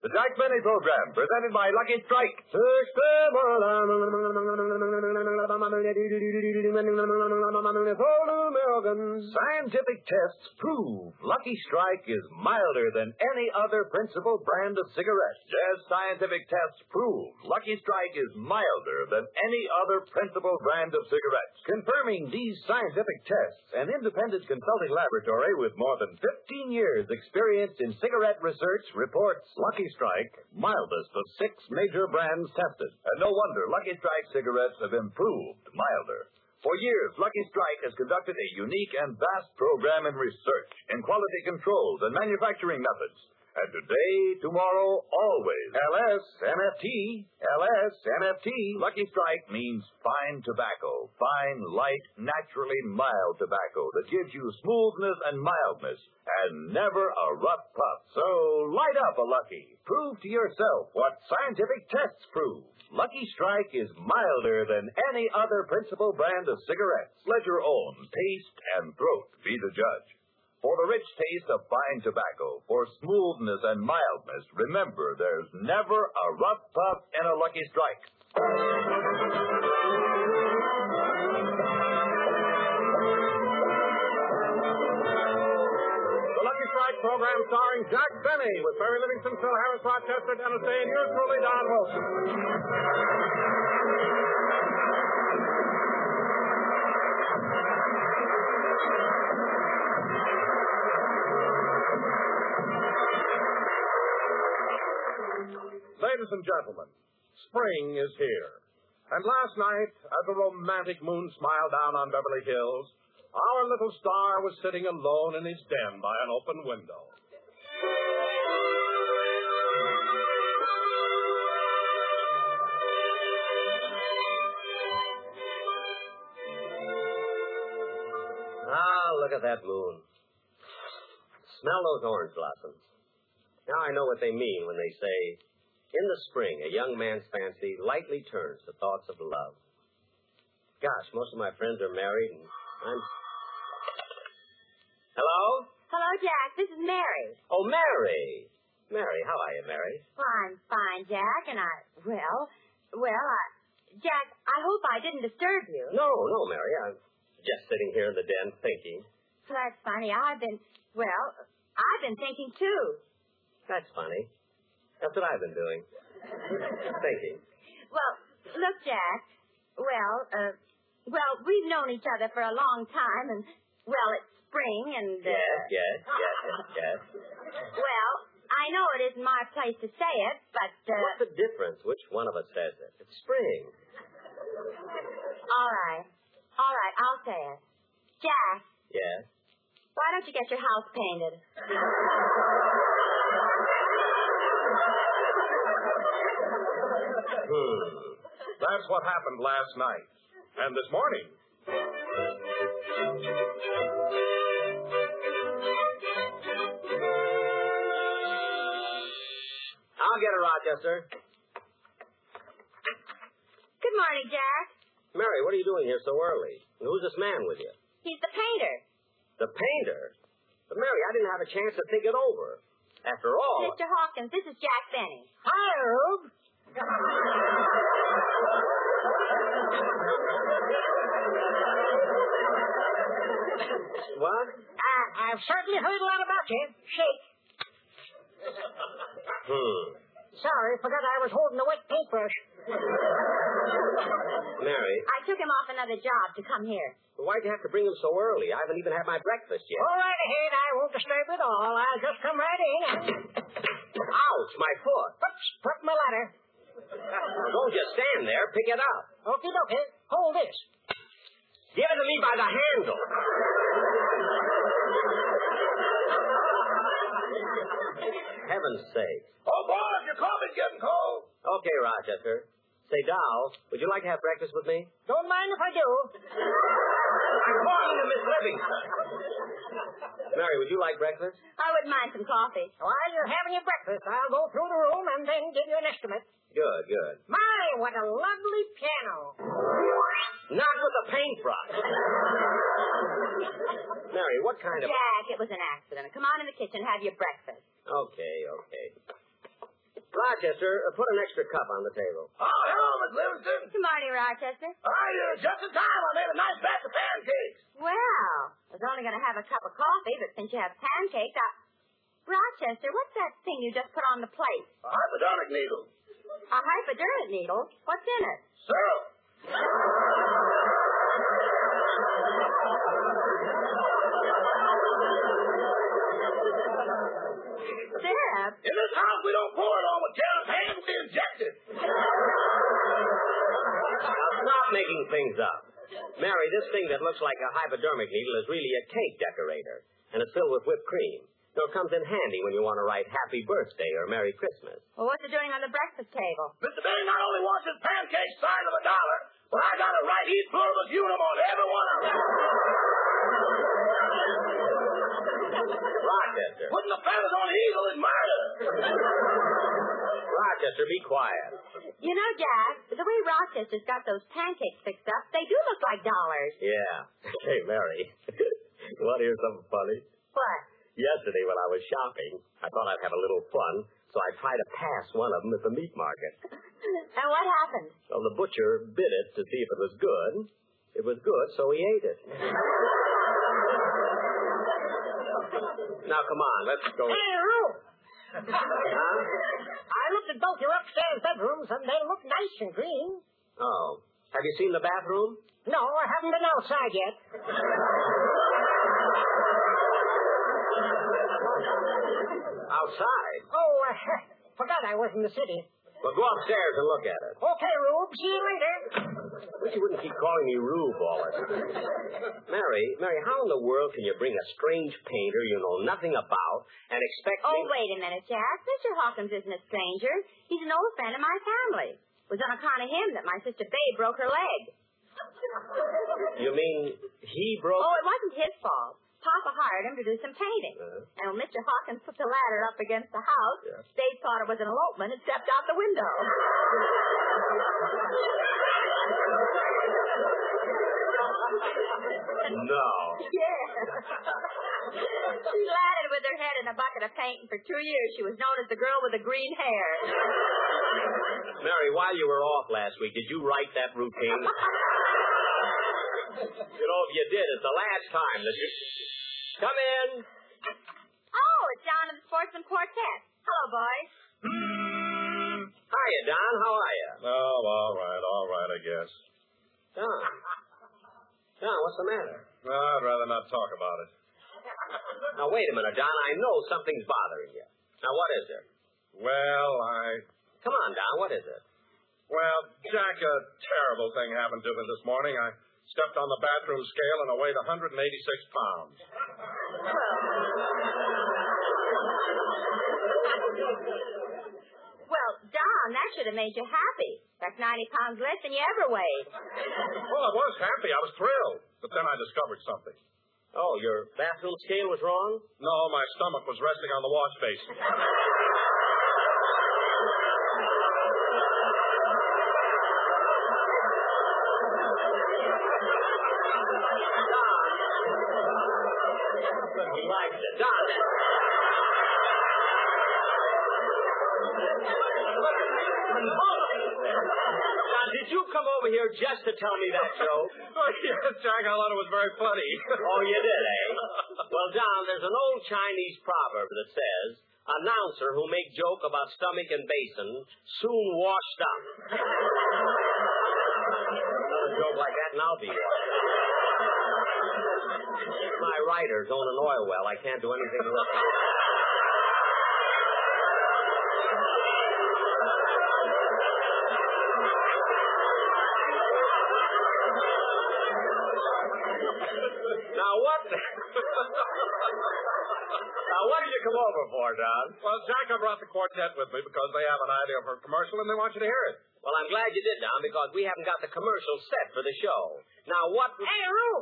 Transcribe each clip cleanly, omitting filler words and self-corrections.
The Jack Benny Program, presented by Lucky Strike. Scientific tests prove Lucky Strike is milder than any other principal brand of cigarettes. Yes, scientific tests prove Lucky Strike is milder than any other principal brand of cigarettes. Confirming these scientific tests, an independent consulting laboratory with more than 15 years experience in cigarette research reports Lucky Strike, mildest of 6 major brands tested. And no wonder Lucky Strike cigarettes have improved milder. For years, Lucky Strike has conducted a unique and vast program in research, in quality controls, and manufacturing methods. And today, tomorrow, always. LS-MFT. Lucky Strike means fine tobacco. Fine, light, naturally mild tobacco that gives you smoothness and mildness and never a rough puff. So light up a Lucky. Prove to yourself what scientific tests prove. Lucky Strike is milder than any other principal brand of cigarettes. Let your own taste and throat be the judge. For the rich taste of fine tobacco, for smoothness and mildness, remember there's never a rough puff in a Lucky Strike. The Lucky Strike program starring Jack Benny with Barry Livingston, Phil Harris, Rochester, Dennis Day, and yours truly, Don Wilson. Ladies and gentlemen, spring is here. And last night, as the romantic moon smiled down on Beverly Hills, our little star was sitting alone in his den by an open window. Ah, look at that moon. Smell those orange blossoms. Now I know what they mean when they say, in the spring, a young man's fancy lightly turns to thoughts of love. Gosh, most of my friends are married, and I'm... Hello? Hello, Jack. This is Mary. Oh, Mary. Mary, how are you, Mary? Well, I'm fine, Jack, and Jack, I hope I didn't disturb you. No, Mary. I'm just sitting here in the den thinking. Well, that's funny. I've been thinking, too. That's funny. That's what I've been doing. Thinking. Well, look, Jack. We've known each other for a long time, and, it's spring, and... Yes. Well, I know it isn't my place to say it, but... What's the difference? Which one of us says it? It's spring. All right, I'll say it. Jack. Yes? Why don't you get your house painted? That's what happened last night. And this morning. I'll get her, Rochester. Good morning, Jack. Mary, what are you doing here so early? And who's this man with you? He's the painter. The painter? But, Mary, I didn't have a chance to think it over. After all... Mr. Hawkins, this is Jack Benny. Hi, Rube. What? I've certainly heard a lot about you. Shake. Sorry, forgot I was holding a wet paintbrush. Mary. I took him off another job to come here. Well, why'd you have to bring him so early? I haven't even had my breakfast yet. Go right ahead. I won't disturb you at all. I'll just come right in and... Ouch, my foot. Oops, put my ladder. Don't just stand there. Pick it up. Okie dokie. Hold this. Give it to me by the handle. Heaven's sake. Oh, boy, your coffee's getting cold. Okay, Rochester. Say, Doll, would you like to have breakfast with me? Don't mind if I do. I'm calling to Miss Livingston. Mary, would you like breakfast? I wouldn't mind some coffee. While you're having your breakfast, I'll go through the room and then give you an estimate. Good. My, what a lovely piano. Not with a paintbrush. Mary, what kind of... Jack, it was an accident. Come on in the kitchen and have your breakfast. Okay. Rochester, put an extra cup on the table. Oh, hello, Miss Livingston. Good morning, Rochester. You're just in time. I made a nice batch of pancakes. Well, I was only going to have a cup of coffee, but since you have pancakes, Rochester, what's that thing you just put on the plate? A hypodermic needle. A hypodermic needle? What's in it? Syrup. Syrup? In this house, we don't pour it on with Karen's hands. We inject it. Now, stop making things up. Mary, this thing that looks like a hypodermic needle is really a cake decorator, and it's filled with whipped cream. So it comes in handy when you want to write Happy Birthday or Merry Christmas. Well, what's it doing on the breakfast table? Mr. Benny not only wants his pancakes size of $1, but I got a right heat pluribus unum on every one of them. Rochester. Putting the feathers on the eagle is murder. Rochester, be quiet. You know, Jack, the way Rochester's got those pancakes fixed up, they do look like dollars. Yeah. Hey, Mary. You want to hear something funny? What? Yesterday when I was shopping, I thought I'd have a little fun, so I tried to pass one of them at the meat market. And what happened? Well, the butcher bit it to see if it was good. It was good, so he ate it. Now, come on, let's go. Hey, Roo! Huh? I looked at both your upstairs bedrooms, and they look nice and green. Oh. Have you seen the bathroom? No, I haven't been outside yet. Outside? Oh, forgot I was in the city. Well, go upstairs and look at it. Okay, Rube, see you later. Wish you wouldn't keep calling me Rube all the time. Mary, how in the world can you bring a strange painter you know nothing about and expect Oh, me... wait a minute, Jack. Mr. Hawkins isn't a stranger. He's an old friend of my family. It was on account of him that my sister Babe broke her leg. You mean he broke... Oh, it wasn't his fault. Papa hired him to do some painting. And when Mr. Hawkins put the ladder up against the house, Babe thought it was an elopement and stepped out the window. No. Yeah. She landed with her head in a bucket of paint, and for 2 years she was known as the girl with the green hair. Mary, while you were off last week, did you write that routine? You know, if you did, it's the last time that you... Come in. Oh, it's John and the Sportsman Quartet. Hello, boys. Hiya, Don. How are you? Oh, all right, I guess. Don, what's the matter? I'd rather not talk about it. Now, wait a minute, Don. I know something's bothering you. Now, what is it? Well, Come on, Don. What is it? Well, Jack, a terrible thing happened to me this morning. I stepped on the bathroom scale and I weighed 186 pounds. Well, Don, that should have made you happy. That's 90 pounds less than you ever weighed. Well, I was happy. I was thrilled. But then I discovered something. Oh, your bathroom scale was wrong? No, my stomach was resting on the wash basin. Like it. Don. Don, did you come over here just to tell me that joke? Oh, yes, Jack, I thought it was very funny. Oh, you did, eh? Well, Don, there's an old Chinese proverb that says, announcer who make joke about stomach and basin soon washed up. Another joke like that and I'll be washed. My writers own an oil well. I can't do anything with it. Now, what did you come over for, Don? Well, Jack, I brought the quartet with me because they have an idea for a commercial and they want you to hear it. Well, I'm glad you did, Don, because we haven't got the commercial set for the show. Now, what... Hey, Roo!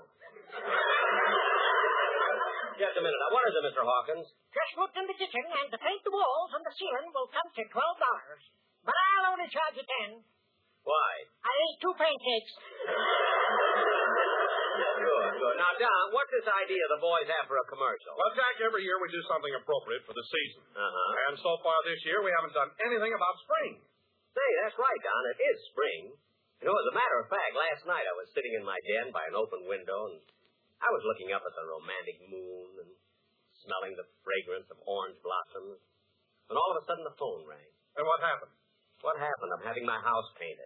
Just a minute. Now, what is it, Mr. Hawkins? Just looked in the kitchen, and to paint the walls and the ceiling will come to $12. But I'll only charge you 10. Why? I ate 2 pancakes. Good. good. Now, Don, what's this idea the boys have for a commercial? Well, Jack, every year we do something appropriate for the season. Uh-huh. And so far this year, we haven't done anything about spring. Say, that's right, Don. It is spring. You know, as a matter of fact, last night I was sitting in my den by an open window, and I was looking up at the romantic moon and smelling the fragrance of orange blossoms. And all of a sudden, the phone rang. And what happened? What happened? I'm having my house painted.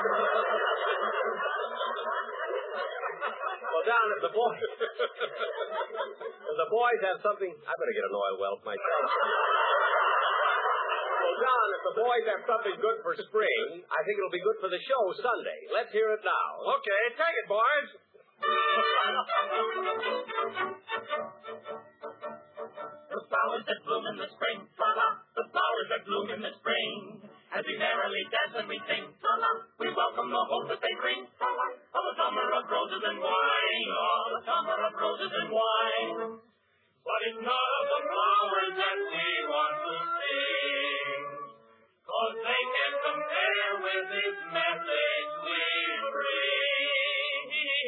Well, Don, if the boys have something... I better get an oil well myself. Well, Don, if the boys have something good for spring, I think it'll be good for the show Sunday. Let's hear it now. Okay, take it, boys. The flowers that bloom in the spring, la-la, the flowers that bloom in the spring. As we merrily dance and we sing, la-la, we welcome the hope that they bring, la-la, of a summer of roses and wine, oh, a summer of roses and wine. But it's not of the flowers that we want to sing, 'cause they can't compare with this message we bring.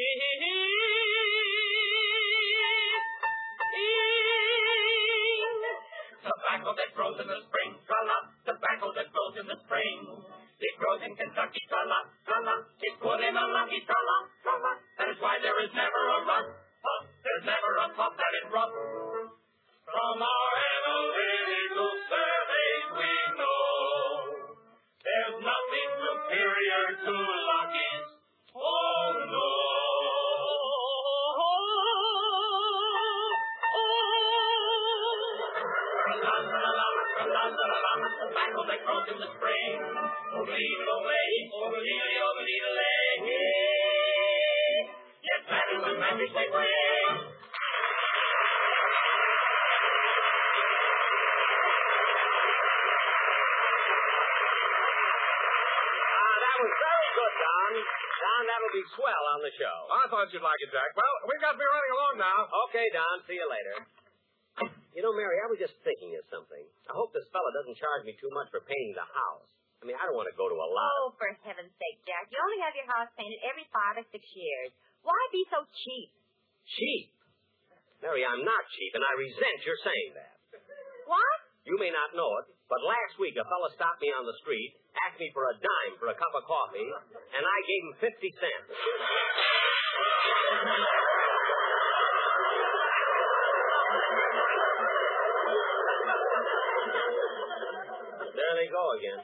Tobacco that grows in the spring, tra-la, tobacco that grows in the spring. It grows in Kentucky, tra-la, tra-la. It's put in a lucky, tra-la, tra-la. That is why there is never a rust, puff. There's never a puff that is rough. From our analytical surveys we know there's nothing superior to Lucky's. Oh, no. Tobacco that grows in the spring. Yes, that is the magic they bring. That was very good, Don. Don, that'll be swell on the show. I thought you'd like it, Jack. Well, we've got to be running along now. Okay, Don. See you later. You know, Mary, I was just thinking of something. I hope this fella doesn't charge me too much for painting the house. I mean, I don't want to go to a lot. Oh, for heaven's sake, Jack. You only have your house painted every 5 or 6 years. Why be so cheap? Cheap? Mary, I'm not cheap, and I resent your saying that. What? You may not know it, but last week a fella stopped me on the street, asked me for a dime for a cup of coffee, and I gave him 50 cents. There they go again.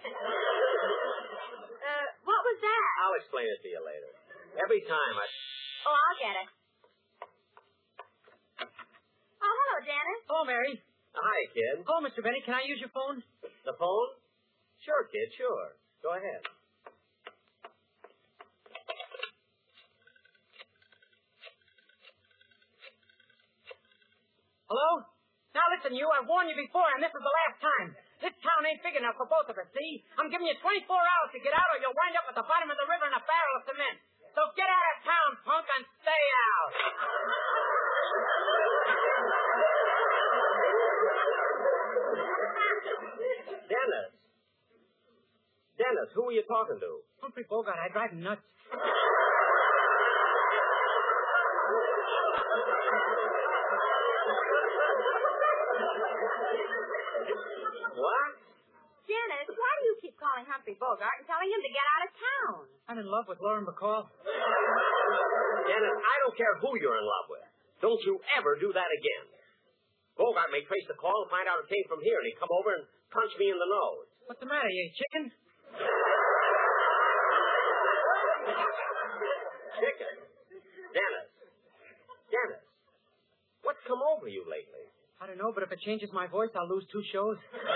What was that? I'll explain it to you later. Every time I... Oh, I'll get it. Oh, hello, Dennis. Hello, Mary. Hi, kid. Hello, Mr. Benny. Can I use your phone? The phone? Sure, kid, sure. Go ahead. Hello? Now, listen, you. I've warned you before, and this is the last time. This town ain't big enough for both of us, see? I'm giving you 24 hours to get out, or you'll wind up at the bottom of the river in a barrel of cement. So get out of town, punk, and stay out. Dennis. Dennis, who are you talking to? Humphrey Bogart, I drive him nuts. What? Dennis, why do you keep calling Humphrey Bogart and telling him to get out of town? I'm in love with Lauren Bacall. Dennis, I don't care who you're in love with. Don't you ever do that again. Bogart may trace the call and find out it came from here, and he'd come over and punch me in the nose. What's the matter, you chicken? Chicken? Dennis. Dennis. What's come over you lately? I don't know, but if it changes my voice, I'll lose 2 shows.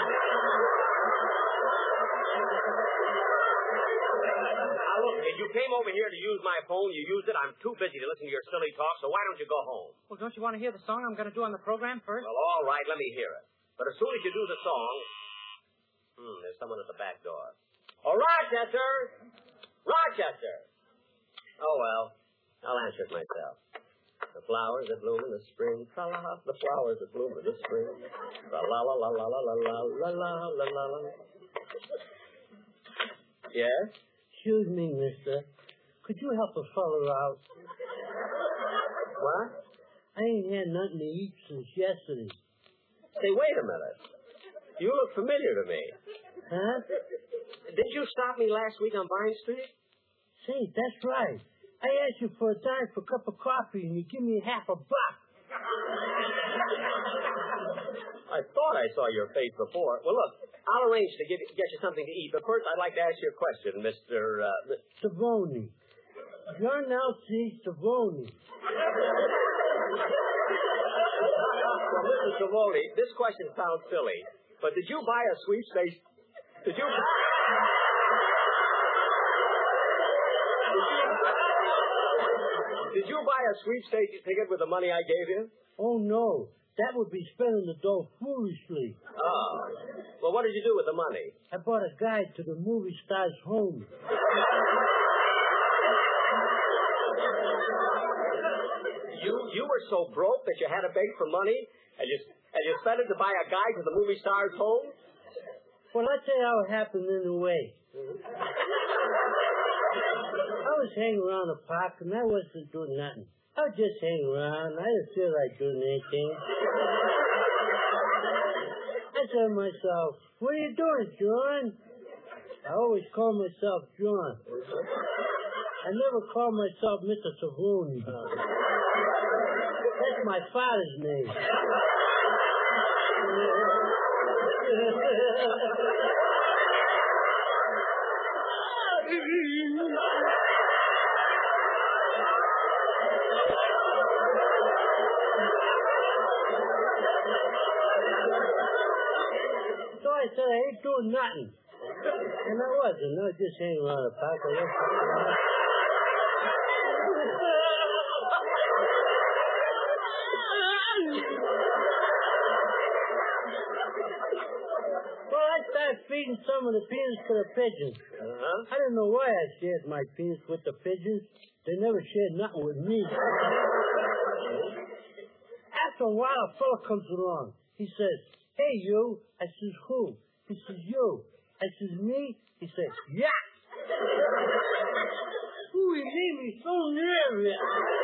Now, look, if you came over here to use my phone, you used it. I'm too busy to listen to your silly talk, so why don't you go home? Well, don't you want to hear the song I'm going to do on the program first? Well, all right, let me hear it. But as soon as you do the song... there's someone at the back door. Oh, Rochester! Rochester! Oh, well, I'll answer it myself. The flowers that bloom in the spring, tra-la-la, the flowers that bloom in the spring, tra-la-la-la-la-la-la-la-la-la-la-la. Yes? Excuse me, mister. Could you help a fellow out? What? I ain't had nothing to eat since yesterday. Say, wait a minute. You look familiar to me. Huh? Did you stop me last week on Vine Street? Say, that's right. I asked you for a dime for a cup of coffee, and you give me half a buck. I thought I saw your face before. Well, look, I'll arrange to get you something to eat, but first I'd like to ask you a question, Mr. Savoni. John L.C. Savoni. Well, Mr. Savoni, this question sounds silly, but did you buy a sweepstakes? Did you buy a sweepstakes ticket with the money I gave you? Oh, no. That would be spending the dough foolishly. Oh. Well, what did you do with the money? I bought a guide to the movie star's home. You were so broke that you had to beg for money, and you spent it to buy a guide to the movie star's home? Well, I'll tell you how it happened in a way. I was hanging around the park, and I wasn't doing nothing. I was just hanging around. I didn't feel like doing anything. I said to myself, what are you doing, John? I always call myself John. I never call myself Mr. Savoni. That's my father's name. So I said, I ain't doing nothing. And I wasn't. I was just hanging around the park. Well, I started feeding some of the peanuts to the pigeons. I don't know why I shared my peanuts with the pigeons. They never shared nothing with me. After a while, a fellow comes along. He says, hey, you. I says, who? He says, you. I says, me? He says, yeah. Ooh, he made me so nervous.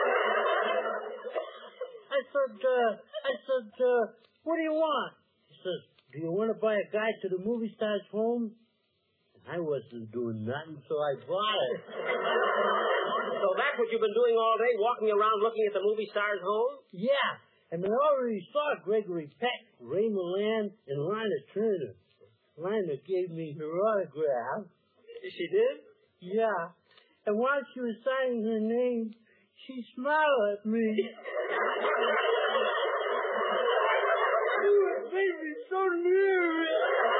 I said, what do you want? He says, do you want to buy a guide to the movie star's home? I wasn't doing nothing, so I bought it. So that's what you've been doing all day, walking around looking at the movie star's home? Yeah, and I already saw Gregory Peck, Ray Milland, and Lina Turner. Lina gave me her autograph. She did? Yeah, and while she was signing her name, she smiled at me. It made me so nervous.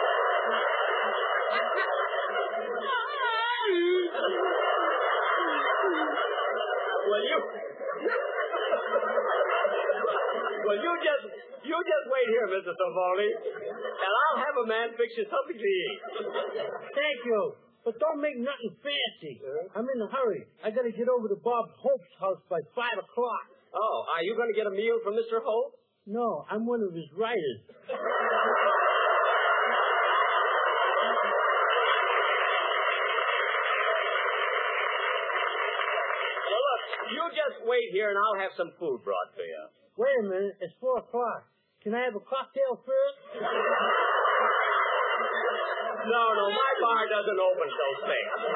Well, you just wait here, Mr. Savoni, and I'll have a man fix you something to eat. Thank you. But don't make nothing fancy. I'm in a hurry. I got to get over to Bob Hope's house by 5 o'clock. Oh, are you going to get a meal from Mr. Hope? No, I'm one of his writers. Well, look, you just wait here, and I'll have some food brought to you. Wait a minute. It's 4 o'clock. Can I have a cocktail first? No, my bar doesn't open till 6.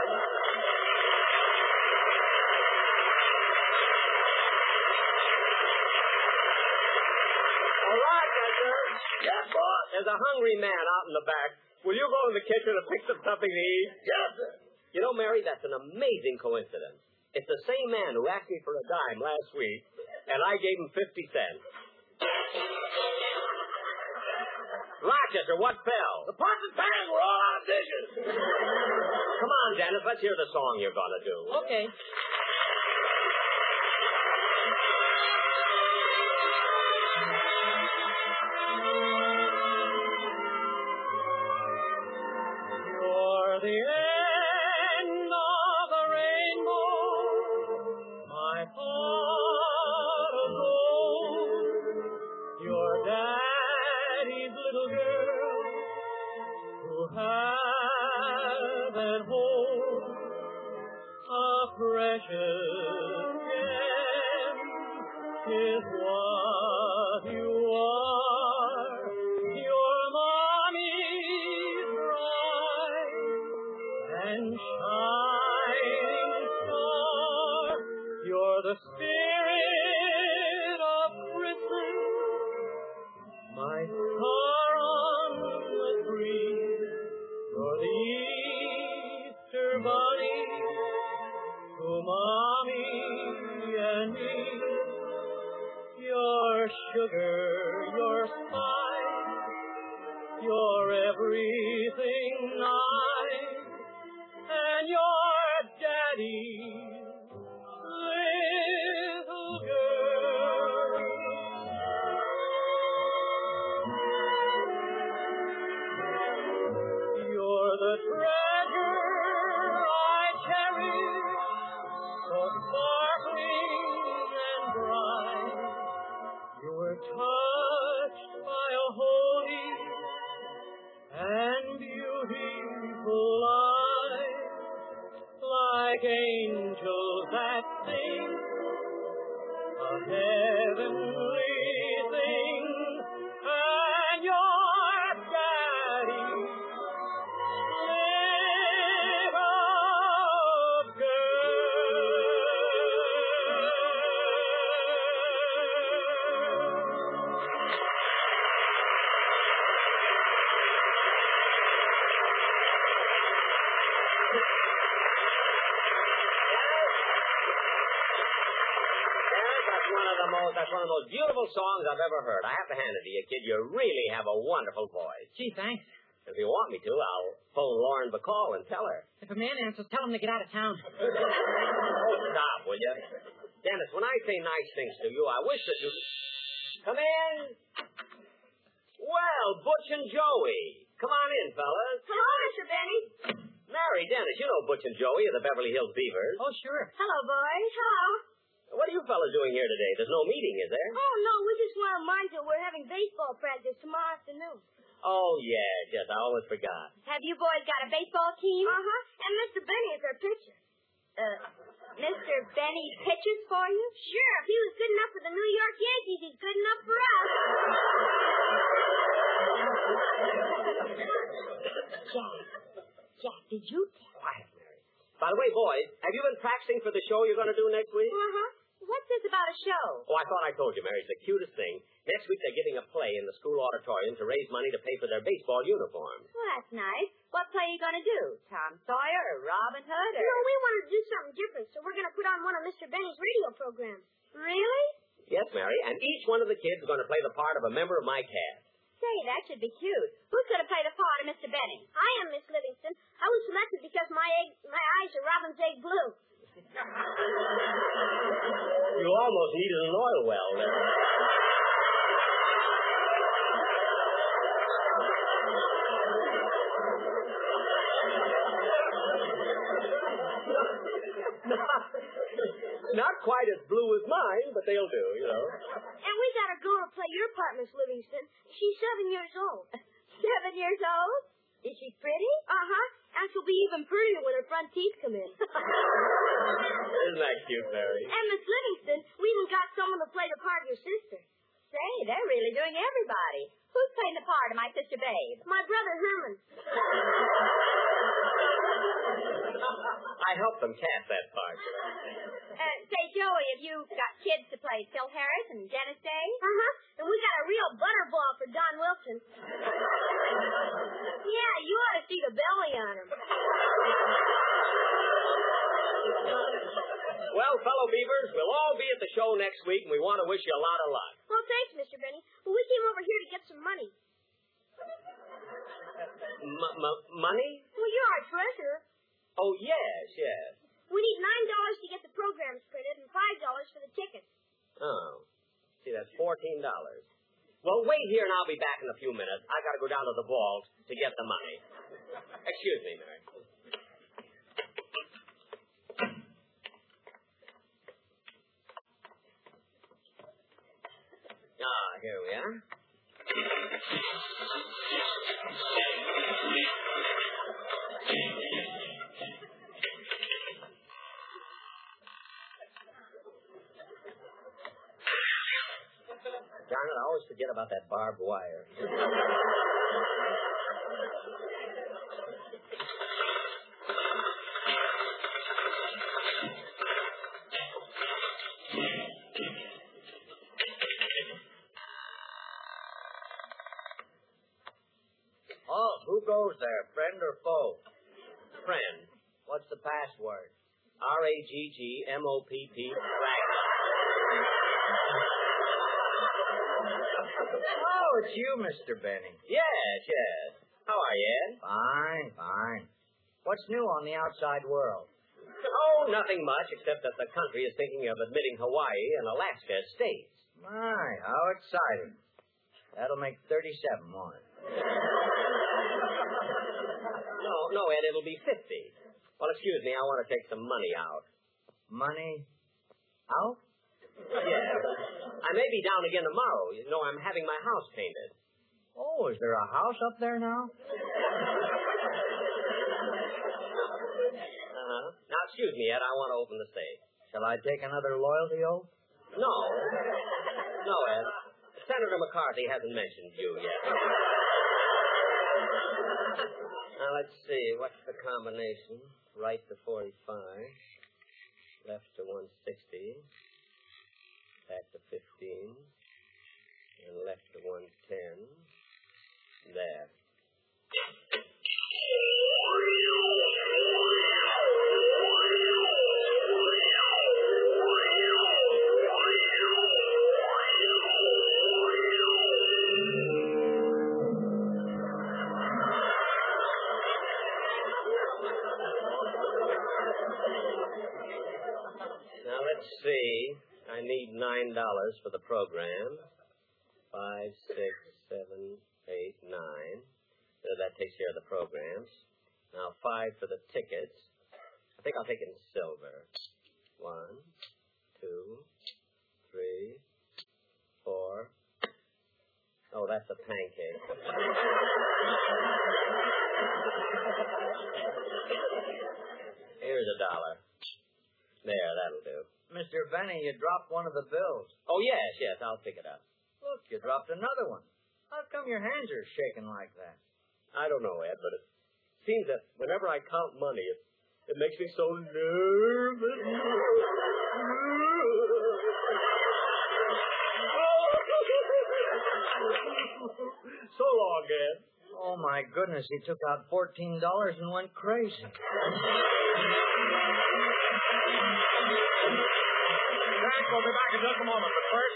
All right, mister. Yes, boss. There's a hungry man out in the back. Will you go in the kitchen and pick some something to eat? Yes, sir. You know, Mary, that's an amazing coincidence. It's the same man who asked me for a dime last week, and I gave him 50 cents. Rochester, what fell? The pots and pans were all out of dishes. Come on, Dennis, let's hear the song you're going to do. Okay. You're the end of the rainbow, my heart of gold. You're Daddy's little girl who has at home a precious gem is what you are. You're mommy's bright and shining star. You're the spirit of Christmas, my star on the tree. You're the Easter bunny to mommy and me. Your sugar, your spice, you're everything nice, and your daddy's little girl. You're the treasure I cherish, so sparkling and bright. You were touched by a holy and beautiful light, like angels that sing a heavenly thing, and your daddy little That's one of those beautiful songs I've ever heard. I have to hand it to you, kid. You really have a wonderful voice. Gee, thanks. If you want me to, I'll phone Lauren Bacall and tell her. If a man answers, tell him to get out of town. Oh, stop, will you? Dennis, when I say nice things to you, I wish that you... Come in. Well, Butch and Joey. Come on in, fellas. Hello, Mr. Benny. Mary, Dennis, you know Butch and Joey of the Beverly Hills Beavers. Oh, sure. Hello, boys. Hello. What are you fellas doing here today? There's no meeting, is there? Oh, no, we just want to remind you we're having baseball practice tomorrow afternoon. Oh, yes, I always forgot. Have you boys got a baseball team? Uh-huh. And Mr. Benny is our pitcher. Mr. Benny pitches for you? Sure. If he was good enough for the New York Yankees, he's good enough for us. Jack, did you tell? Quiet, Mary. By the way, boys, have you been practicing for the show you're going to do next week? Uh-huh. What's this about a show? Oh, I thought I told you, Mary. It's the cutest thing. Next week they're giving a play in the school auditorium to raise money to pay for their baseball uniforms. Well, that's nice. What play are you going to do? Tom Sawyer or Robin Hood or... No, we want to do something different, so we're going to put on one of Mr. Benny's radio programs. Really? Yes, Mary, and each one of the kids is going to play the part of a member of my cast. Say, that should be cute. Who's going to play the part of Mr. Benny? I am, Miss Livingston. I was selected because my eyes are robin's egg blue. You almost needed an oil well there. Not quite as blue as mine, but they'll do, you know. And we got a girl to play your part, Miss Livingston. She's 7 years old. 7 years old? Is she pretty? Uh-huh. And she'll be even prettier when her front teeth come in. Isn't that cute, Mary? And Miss Livingston, we even got someone to play the part of your sister. Say, they're really doing everybody. Who's playing the part of my sister Babe? My brother Herman. I helped them cast that part. Say, Joey, have you got kids to play Phil Harris and Dennis Day? Uh-huh. And we got a real butterball for Don Wilson. Yeah, you ought to see the belly on him. Well, fellow Beavers, we'll all be at the show next week, and we want to wish you a lot of luck. Well, thanks, Mr. Benny. Well, we came over here to get some money. Money? Well, you're our treasurer. Oh, yes. We need $9 to get the programs printed and $5 for the tickets. Oh. See, that's $14. Well, wait here, and I'll be back in a few minutes. I got to go down to the vault to get the money. Excuse me, Mary. Here we are. forget about that barbed wire. Oh, who goes there, friend or foe? Friend. What's the password? RAGGMOPP. Oh, it's you, Mr. Benny. Yes. How are you, Ed? Fine. What's new on the outside world? Oh, nothing much, except that the country is thinking of admitting Hawaii and Alaska as states. My, how exciting. That'll make 37 more. No, Ed, it'll be 50. Well, excuse me, I want to take some money out. Money out? Yes. I may be down again tomorrow. You know, I'm having my house painted. Oh, is there a house up there now? Now, excuse me, Ed, I want to open the safe. Shall I take another loyalty oath? No, Ed. Senator McCarthy hasn't mentioned you yet. Now, let's see. What's the combination? Right to 45. Left to 160. Back to 15. And left to 110. There. Now, let's see. I need $9 for the program. 5, 6, 7, 8, 9. That takes care of the programs. Now, 5 for the tickets. I think I'll take it in silver. 1, 2, 3, 4. Oh, that's a pancake. Here's $1. There, that'll do. Mr. Benny, you dropped one of the bills. Oh, yes, I'll pick it up. Look, you dropped another one. How come your hands are shaking like that? I don't know, Ed, but it seems that whenever I count money, it makes me so nervous. So long, Ed. Oh, my goodness, he took out $14 and went crazy. Jack, we'll be back in just a moment, but first...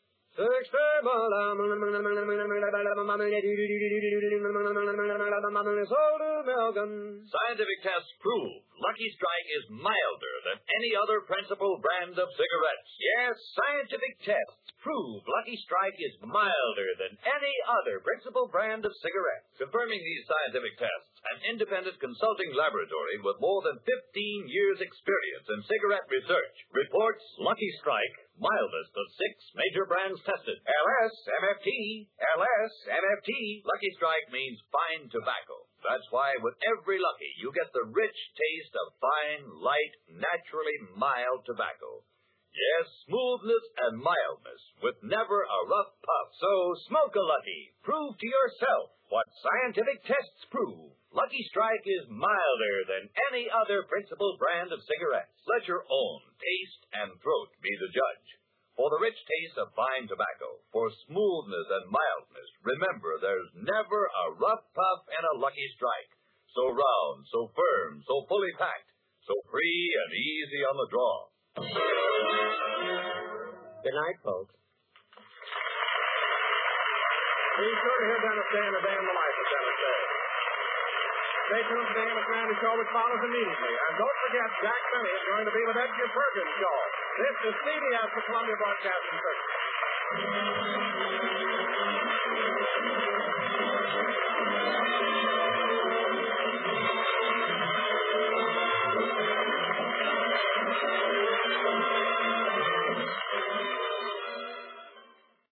Scientific tests prove Lucky Strike is milder than any other principal brand of cigarettes. Yes, scientific tests prove Lucky Strike is milder than any other principal brand of cigarettes. Confirming these scientific tests, an independent consulting laboratory with more than 15 years' experience in cigarette research reports Lucky Strike mildest of 6 major brands tested. LS-MFT. Lucky Strike means fine tobacco. That's why with every Lucky, you get the rich taste of fine, light, naturally mild tobacco. Yes, smoothness and mildness with never a rough puff. So smoke a Lucky. Prove to yourself what scientific tests prove. Lucky Strike is milder than any other principal brand of cigarettes. Let your own taste and throat be the judge. For the rich taste of fine tobacco, for smoothness and mildness, remember there's never a rough puff in a Lucky Strike. So round, so firm, so fully packed, so free and easy on the draw. Good night, folks. Be sure to hear Dennis Day and the Day in the Life of Dennis Day. Stay tuned to the Amos Mandy Show, which follows immediately. And don't forget, Jack Benny is going to be with Edgar Perkins' show. This is CBS, the Columbia Broadcasting System.